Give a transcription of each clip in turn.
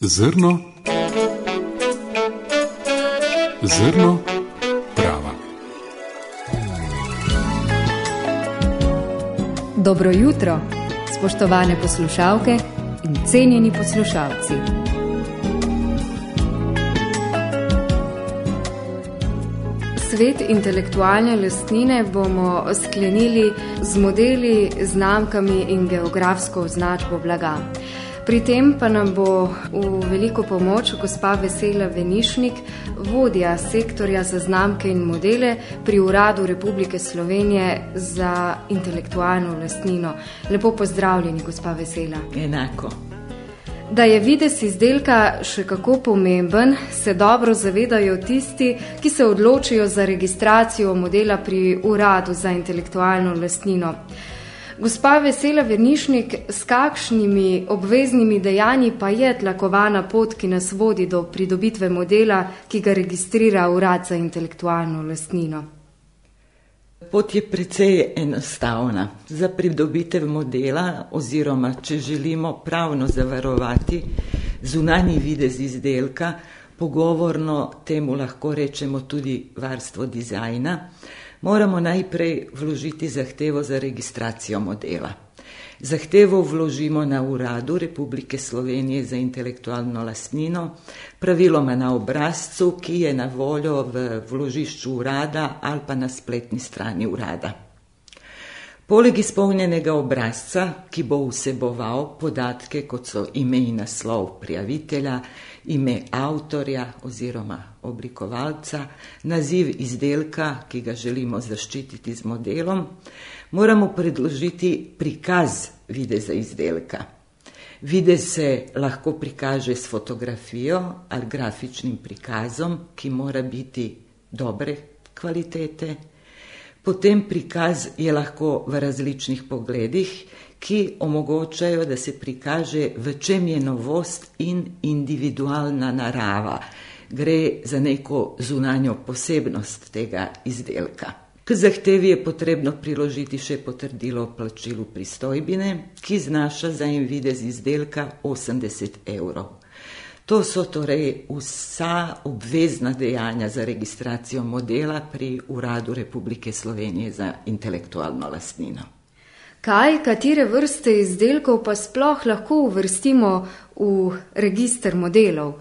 Zrno prava. Dobro jutro, spoštovane poslušalke in cenjeni poslušalci. Svet intelektualne lastnine bomo sklenili z modeli, znamkami in geografsko označbo blaga. Pri tem pa nam bo v veliko pomoč gospa Vesela Venišnik, vodja sektorja za znamke in modele pri Uradu Republike Slovenije za intelektualno lastnino. Lepo pozdravljeni, gospa Vesela. Enako. Da je videz izdelka še kako pomemben, se dobro zavedajo tisti, ki se odločijo za registracijo modela pri Uradu za intelektualno lastnino. Gospa Vesela Venišnik, s kakšnimi obveznimi dejanji pa je tlakovana pot, ki nas vodi do pridobitve modela, ki ga registrira Urad za intelektualno lastnino? Pot je precej enostavna. Za pridobitev modela oziroma, če želimo pravno zavarovati zunanji videz izdelka, pogovorno temu lahko rečemo tudi varstvo dizajna, moramo najprej vložiti zahtevo za registracijo modela. Zahtevo vložimo na Uradu Republike Slovenije za intelektualno lastnino, praviloma na obrazcu, ki je na voljo v vložišču urada ali pa na spletni strani urada. Poleg izpolnjenega obrazca, ki bo vseboval podatke, kot so ime in naslov prijavitelja, ime avtorja oziroma oblikovalca, naziv izdelka, ki ga želimo zaščititi z modelom, moramo predložiti prikaz videza izdelka. Videz se lahko prikaže s fotografijo ali grafičnim prikazom, ki mora biti dobre kvalitete. Potem prikaz je lahko v različnih pogledih, ki omogočajo, da se prikaže, v čem je novost in individualna narava. Gre za neko zunanjo posebnost tega izdelka. K zahtevi je potrebno priložiti še potrdilo o plačilu pristojbine, ki znaša za en videz izdelka 80 €. To so torej vsa obvezna dejanja za registracijo modela pri Uradu Republike Slovenije za intelektualno lastnino. Katere vrste izdelkov pa sploh lahko uvrstimo v register modelov?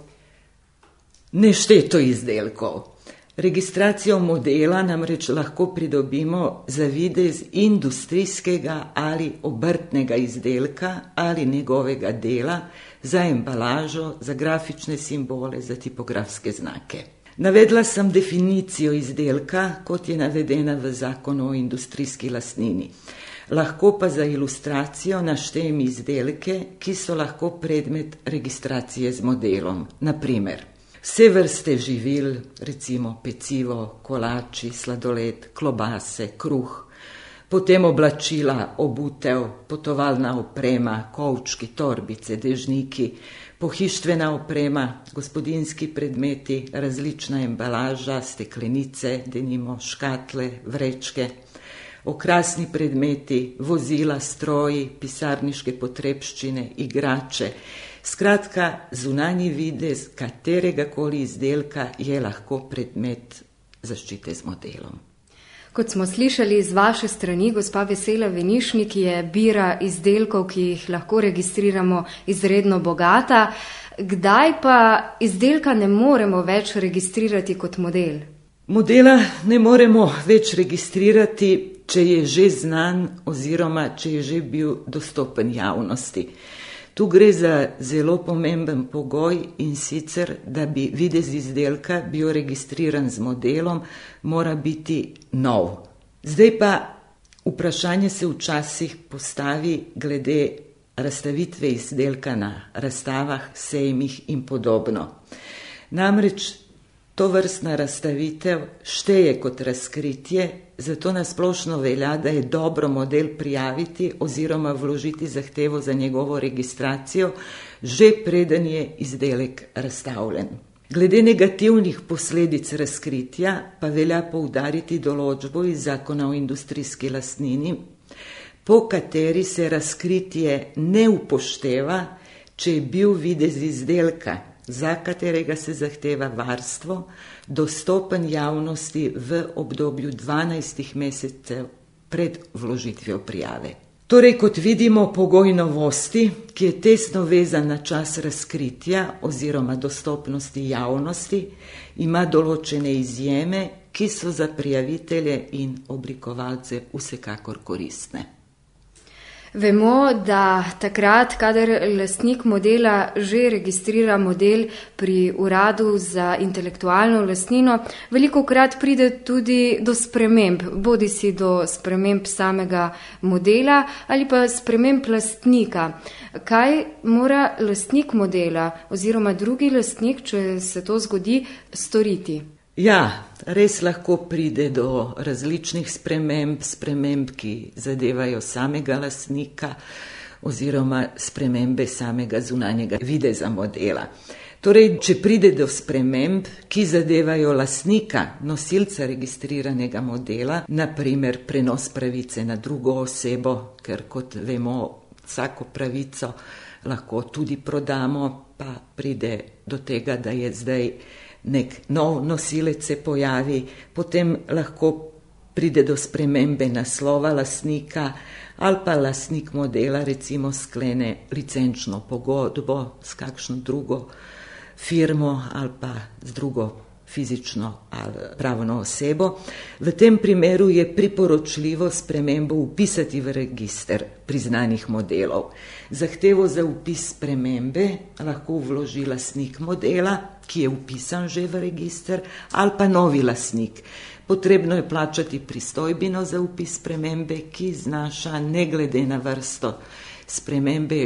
Nešteto izdelkov. Registracijo modela namreč lahko pridobimo za videz industrijskega ali obrtnega izdelka ali njegovega dela, za embalažo, za grafične simbole, za tipografske znake. Navedla sem definicijo izdelka, kot je navedena v Zakonu o industrijski lastnini. Lahko pa za ilustracijo naštejem izdelke, ki so lahko predmet registracije z modelom. Naprimer, vse vrste živil, recimo pecivo, kolači, sladoled, klobase, kruh, potem oblačila, obutev, potovalna oprema, kovčki, torbice, dežniki, pohištvena oprema, gospodinjski predmeti, različna embalaža, steklenice, denimo škatle, vrečke, okrasni predmeti, vozila, stroji, pisarniške potrebščine, igrače. Skratka, zunanji videz kateregakoli izdelka je lahko predmet zaščite z modelom. Kot smo slišali iz vaše strani, gospa Vesela Venišnik, je bira izdelkov, ki jih lahko registriramo, izredno bogata. Kdaj pa izdelka ne moremo več registrirati kot model? Modela ne moremo več registrirati, če je že znan oziroma če je že bil dostopen javnosti. Tu gre za zelo pomemben pogoj, in sicer, da bi videz izdelka bil registriran z modelom, mora biti nov. Zdaj pa vprašanje se včasih postavi glede razstavitve izdelka na razstavah, sejmih in podobno. Namreč tovrstna razstavitev šteje kot razkritje, zato na splošno velja, da je dobro model prijaviti oziroma vložiti zahtevo za njegovo registracijo, že preden je izdelek razstavljen. Glede negativnih posledic razkritja pa velja poudariti določbo iz Zakona o industrijski lastnini, po kateri se razkritje ne upošteva, če je bil videz izdelka, za katerega se zahteva varstvo, dostopen javnosti v obdobju 12 mesecev pred vložitvijo prijave. Torej, kot vidimo, pogoj novosti, ki je tesno vezan na čas razkritja oziroma dostopnosti javnosti, ima določene izjeme, ki so za prijavitelje in oblikovalce vsekakor koristne. Vemo, da takrat, kadar lastnik modela že registrira model pri Uradu za intelektualno lastnino, velikokrat pride tudi do sprememb, bodisi do sprememb samega modela ali pa sprememb lastnika. Kaj mora lastnik modela oziroma drugi lastnik, če se to zgodi, storiti? Ja, res lahko pride do različnih sprememb, ki zadevajo samega lastnika oziroma spremembe samega zunanjega videza modela. Torej, če pride do sprememb, ki zadevajo lastnika, nosilca registriranega modela, naprimer prenos pravice na drugo osebo, ker kot vemo, vsako pravico lahko tudi prodamo, pa pride do tega, da je zdaj nek nov nosilec se pojavi, potem lahko pride do spremembe naslova lastnika ali pa lastnik modela recimo sklene licenčno pogodbo s kakšno drugo firmo ali pa z drugo fizično ali pravno osebo. V tem primeru je priporočljivo spremembo vpisati v register priznanih modelov. Zahtevo za vpis spremembe lahko vloži lastnik modela, ki je vpisan že v register, ali pa novi lastnik. Potrebno je plačati pristojbino za vpis spremembe, ki znaša ne glede na vrsto spremembe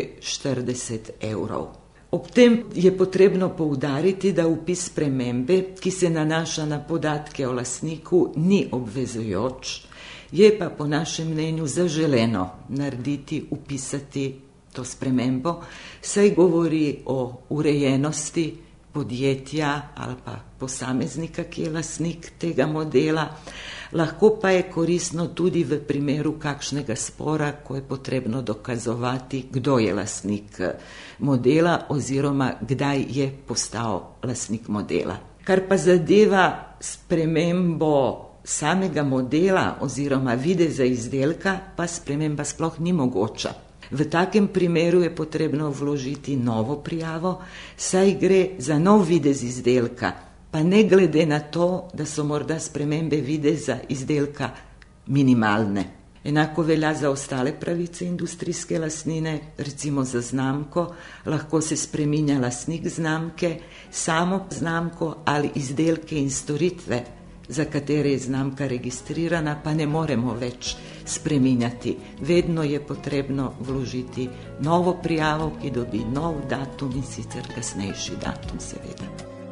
40 €. Ob tem je potrebno poudariti, da vpis spremembe, ki se nanaša na podatke o lastniku, ni obvezujoč, je pa po našem mnenju zaželeno narediti, vpisati to spremembo, saj govori o urejenosti podjetja ali pa posameznika, ki je lastnik tega modela. Lahko pa je koristno tudi v primeru kakšnega spora, ko je potrebno dokazovati, kdo je lastnik modela oziroma kdaj je postal lastnik modela. Kar pa zadeva spremembo samega modela oziroma videza izdelka, pa sprememba sploh ni mogoča. V takem primeru je potrebno vložiti novo prijavo, saj gre za nov videz izdelka, pa ne glede na to, da so morda spremembe videza izdelka minimalne. Enako velja za ostale pravice industrijske lastnine, recimo za znamko, lahko se spreminja lastnik znamke, samo znamko ali izdelke in storitve, za katere je znamka registrirana, pa ne moremo več spreminjati. Vedno je potrebno vložiti novo prijavo, ki dobi nov datum in sicer kasnejši datum, seveda.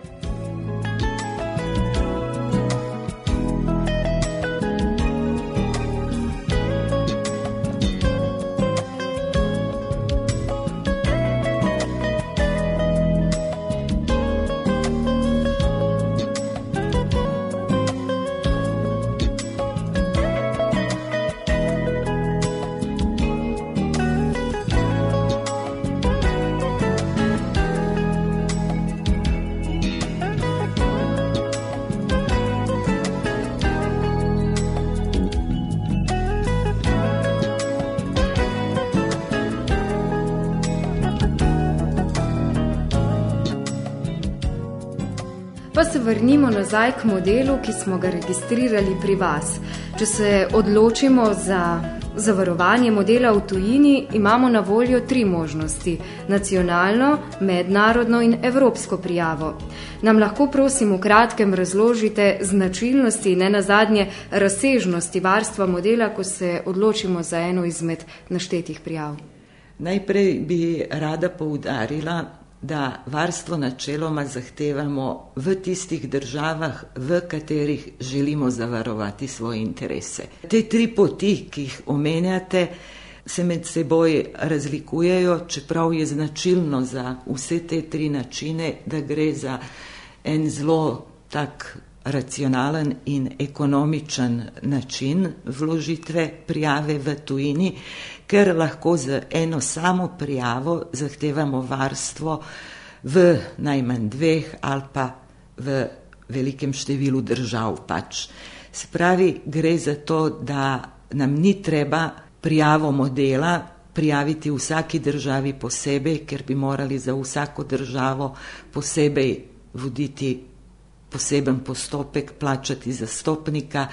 Pa se vrnimo nazaj k modelu, ki smo ga registrirali pri vas. Če se odločimo za zavarovanje modela v tujini, imamo na voljo 3 možnosti: nacionalno, mednarodno in evropsko prijavo. Nam lahko prosim v kratkem razložite značilnosti in nenazadnje razsežnosti varstva modela, ko se odločimo za eno izmed naštetih prijav? Najprej bi rada poudarila, da varstvo načeloma zahtevamo v tistih državah, v katerih želimo zavarovati svoje interese. Te 3 poti, ki jih omenjate, se med seboj razlikujejo, čeprav je značilno za vse te 3 načine, da gre za en zelo tak racionalen in ekonomičen način vložitve prijave v tujini, ker lahko z eno samo prijavo zahtevamo varstvo v najmanj 2 ali pa v velikem številu držav pač. Se pravi, gre za to, da nam ni treba prijavo modela prijaviti v vsaki državi posebej, ker bi morali za vsako državo posebej voditi poseben postopek, plačati zastopnika,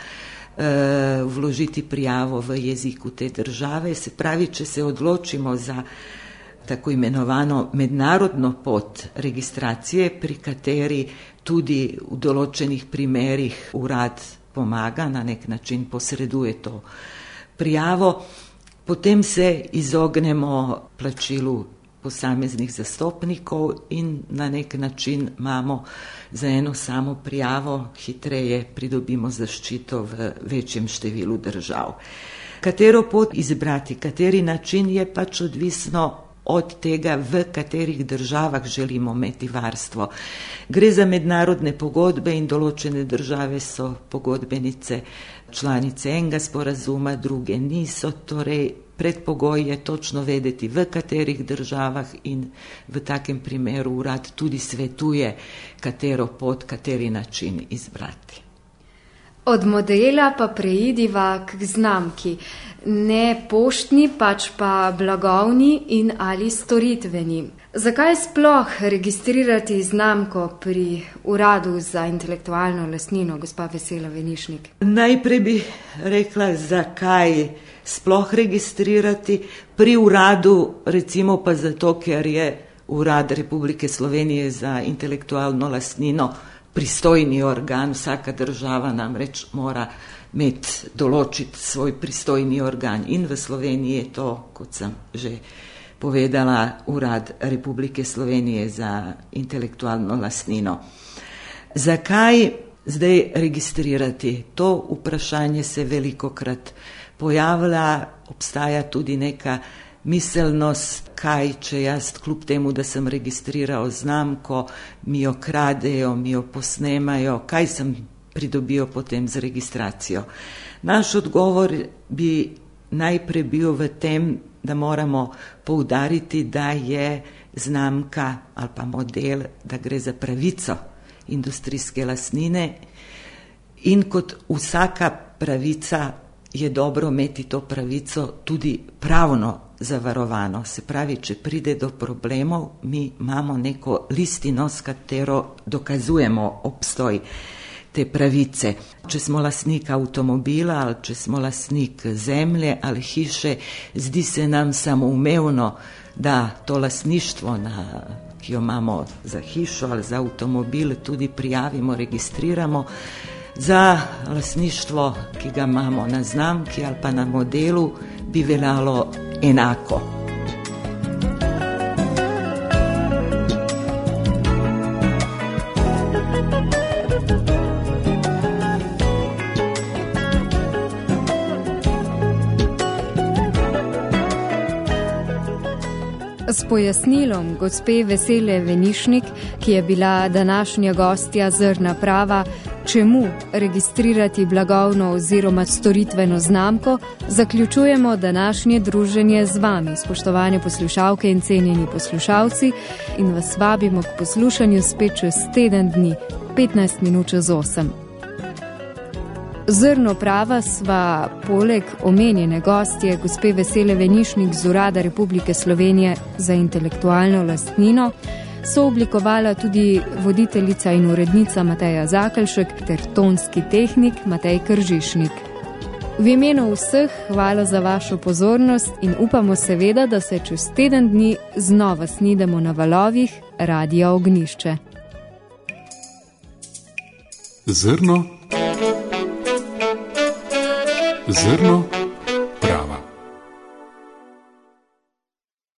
vložiti prijavo v jeziku te države. Se pravi, če se odločimo za tako imenovano mednarodno pot registracije, pri kateri tudi v določenih primerih urad pomaga, na nek način posreduje to prijavo, potem se izognemo plačilu posameznih zastopnikov in na nek način imamo za eno samo prijavo hitreje pridobimo zaščito v večjem številu držav. Katero pot izbrati, kateri način je pač odvisno od tega, v katerih državah želimo imeti varstvo. Gre za mednarodne pogodbe in določene države so pogodbenice članice enega sporazuma, druge niso, torej predpogoj je točno vedeti, v katerih državah, in v takem primeru urad tudi svetuje, katero pot, kateri način izbrati. Od modela pa preidiva k znamki. Ne poštni, pač pa blagovni in ali storitveni. Zakaj sploh registrirati znamko pri Uradu za intelektualno lastnino, gospa Vesela Venišnik? Najprej bi rekla, zakaj sploh registrirati pri uradu, recimo pa zato, ker je Urad Republike Slovenije za intelektualno lastnino pristojni organ, vsaka država namreč mora določiti svoj pristojni organ in v Sloveniji je to, kot sem že povedala, Urad Republike Slovenije za intelektualno lastnino. Zakaj zdaj registrirati? To vprašanje se velikokrat pojavlja, obstaja tudi neka miselnost, kaj če jaz kljub temu, da sem registriral znamko, mi jo kradejo, mi jo posnemajo, kaj sem pridobil potem z registracijo. Naš odgovor bi najprej bil v tem, da moramo poudariti, da je znamka ali pa model, da gre za pravico industrijske lastnine in kot vsaka pravica je dobro imeti to pravico tudi pravno zavarovano. Se pravi, če pride do problemov, mi imamo neko listino, s katero dokazujemo obstoj te pravice. Če smo lastnik avtomobila ali če smo lastnik zemlje ali hiše, zdi se nam samoumevno, da to lastništvo, ki jo imamo za hišo ali za avtomobil, tudi prijavimo, registriramo. Za lastništvo, ki ga imamo na znamki ali pa na modelu, bi veljalo enako. S pojasnilom gospe Vesele Venišnik, ki je bila današnja gostja Zrna prava, čemu registrirati blagovno oziroma storitveno znamko, zaključujemo današnje druženje z vami, spoštovane poslušalke in cenjeni poslušalci, in vas vabimo k poslušanju spet čez teden dni, 15 minut čez 8. Zrno prava sva poleg omenjene gostje gospe Vesele Venišnik z Urada Republike Slovenije za intelektualno lastnino sooblikovala tudi voditeljica in urednica Mateja Zakelšek ter tonski tehnik Matej Kržišnik. V imenu vseh hvala za vašo pozornost in upamo seveda, da se čez teden dni znova snidemo na valovih Radia Ognišče. Zrno